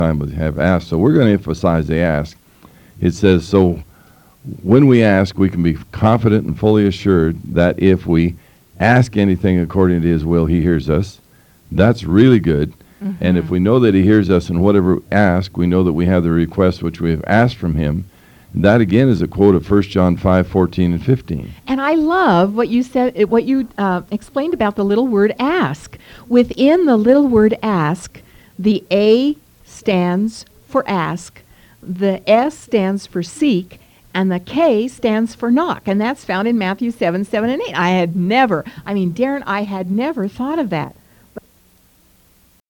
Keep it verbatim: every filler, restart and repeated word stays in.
time we have asked. So we're going to emphasize the ask. It says, so when we ask, we can be confident and fully assured that if we ask anything according to his will, he hears us. That's really good. Mm-hmm. And if we know that he hears us in whatever we ask, we know that we have the request which we have asked from him. And that, again, is a quote of First John five, fourteen and fifteen. And I love what you said, what you uh, explained about the little word ask. Within the little word ask, the A stands for ask, the S stands for seek, and the K stands for knock. And that's found in Matthew seven, seven, and eight. I had never, I mean, Darren, I had never thought of that.